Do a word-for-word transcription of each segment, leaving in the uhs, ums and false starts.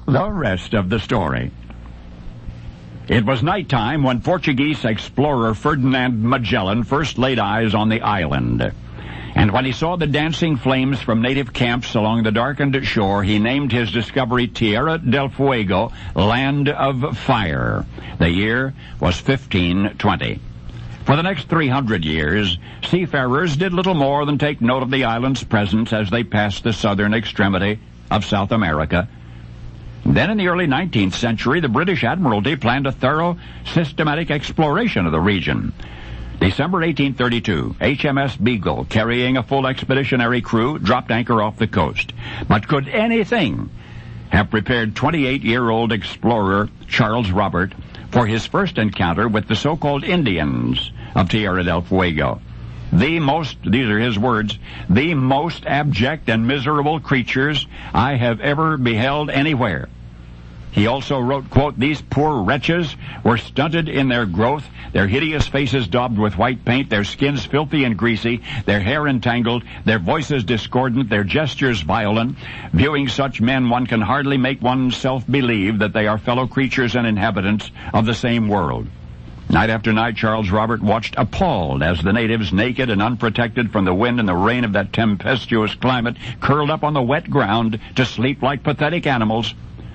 the rest of the story. It was nighttime when Portuguese explorer Ferdinand Magellan first laid eyes on the island. And when he saw the dancing flames from native camps along the darkened shore, he named his discovery Tierra del Fuego, Land of Fire. The year was fifteen twenty. For the next three hundred years, seafarers did little more than take note of the island's presence as they passed the southern extremity of South America. Then in the early nineteenth century, the British Admiralty planned a thorough, systematic exploration of the region. December eighteen thirty-two, H M S Beagle, carrying a full expeditionary crew, dropped anchor off the coast. But could anything have prepared twenty-eight-year-old explorer Charles Robert for his first encounter with the so-called Indians of Tierra del Fuego? The most, these are his words, the most abject and miserable creatures I have ever beheld anywhere. He also wrote, quote, "These poor wretches were stunted in their growth, their hideous faces daubed with white paint, their skins filthy and greasy, their hair entangled, their voices discordant, their gestures violent. Viewing such men, one can hardly make oneself believe that they are fellow creatures and inhabitants of the same world." Night after night, Charles Robert watched appalled as the natives, naked and unprotected from the wind and the rain of that tempestuous climate, curled up on the wet ground to sleep like pathetic animals.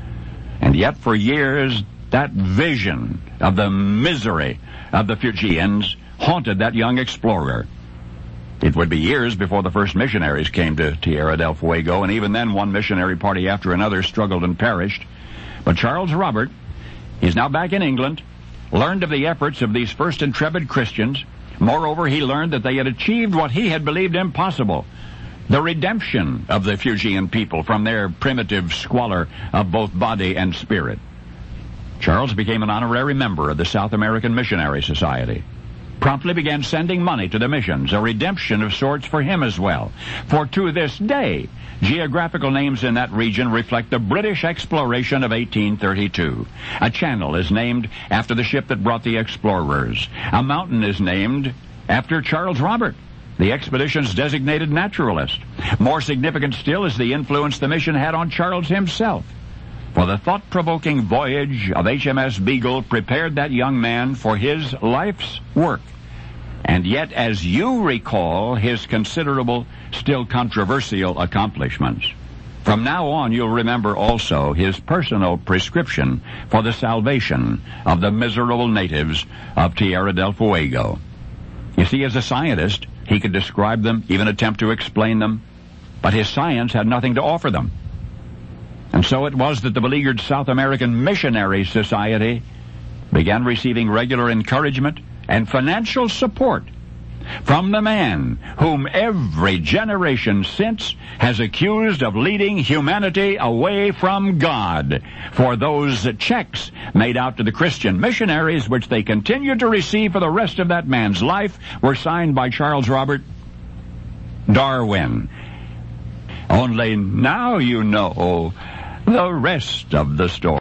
And yet for years, that vision of the misery of the Fijians haunted that young explorer. It would be years before the first missionaries came to Tierra del Fuego, and even then one missionary party after another struggled and perished. But Charles Robert, he's now back in England, learned of the efforts of these first intrepid Christians. Moreover, he learned that they had achieved what he had believed impossible: the redemption of the Fijian people from their primitive squalor of both body and spirit. Charles became an honorary member of the South American Missionary Society, promptly began sending money to the missions, a redemption of sorts for him as well. For to this day, geographical names in that region reflect the British exploration of eighteen thirty-two. A channel is named after the ship that brought the explorers. A mountain is named after Charles Robert, the expedition's designated naturalist. More significant still is the influence the mission had on Charles himself. For the thought-provoking voyage of H M S Beagle prepared that young man for his life's work. And yet, as you recall his considerable, still controversial accomplishments, from now on you'll remember also his personal prescription for the salvation of the miserable natives of Tierra del Fuego. You see, as a scientist, he could describe them, even attempt to explain them, but his science had nothing to offer them. And so it was that the beleaguered South American Missionary Society began receiving regular encouragement and financial support from the man whom every generation since has accused of leading humanity away from God. For those checks made out to the Christian missionaries, which they continued to receive for the rest of that man's life, were signed by Charles Robert Darwin. Only now you know the rest of the story.